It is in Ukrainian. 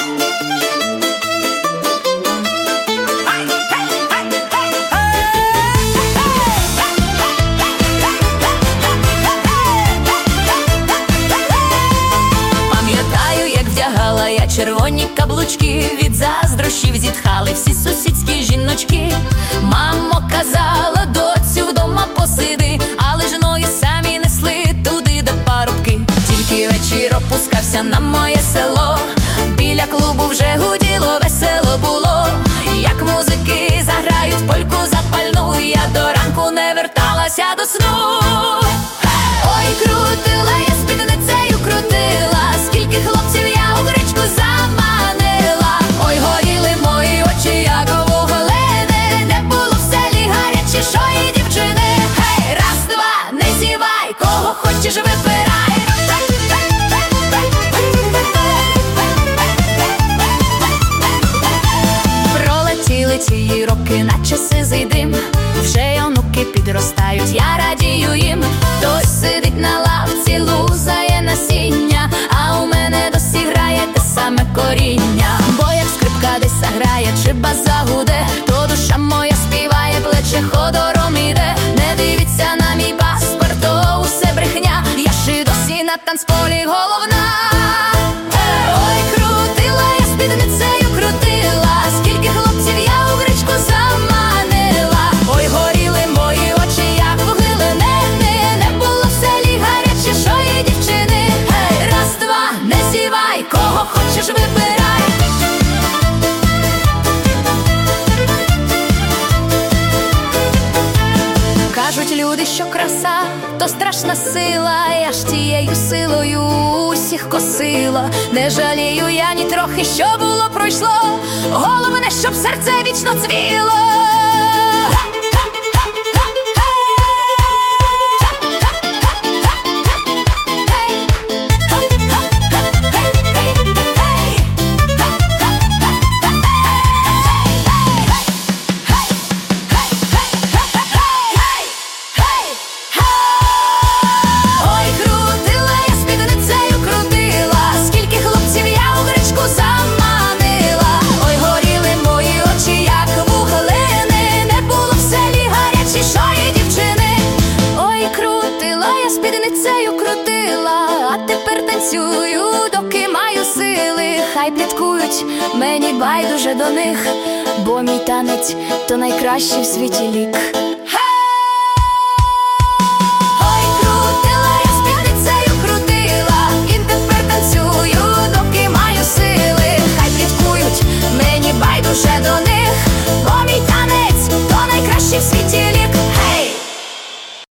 Червоні каблучки, від заздрощів зітхали всі сусідські жіночки. Мамо казала, доцю, вдома посиди, але ж ноги самі несли туди, де парубки. Тільки вечір опускався на моє село, біля клубу вже гуділо, весело було. Як музики заграють польку запальну, я до ранку не верталася до сну. Ой, крутила я спідницею, крутила, скільки хлопців я у гречку заманила. Ой, горіли мої очі, як вуглини, не було в селі гарячішої дівчини. Гей, раз, два, не зівай, кого хочеш вибирай. Пролетіли ті роки, наче сизий дим, вже й онуки підростають, я радію їм. Хтось сидить на лавці, лузає насіння, а у мене досі грає те саме коріння. Бо як скрипка десь заграє чи бас загуде, то душа моя співає, плече ходором іде. Не дивіться на мій паспорт, то усе брехня, я ж і досі на танцполі головна. Ой, крутила я спідницею, крутила, скільки хлопців я у гречку заманила. Ой, горіли мої очі, як вуглини, не було в селі гарячішої дівчини. Гей, раз, два, не зівай, кого хочеш вибирай. Кажуть люди, що краса то страшна сила, я ж тією силою усіх косила. Не жалію я ні трохи, що було, пройшло, головне, щоб серце вічно цвіло. Спідницею крутила, а тепер танцюю, доки маю сили. Хай пліткують, мені байдуже до них, бо мій танець то найкращий в світі лік. Ой, крутила я спідницею, крутила, і тепер танцюю, доки маю сили. Хай пліткують, мені байдуже до них, бо мій танець то найкращий в світі.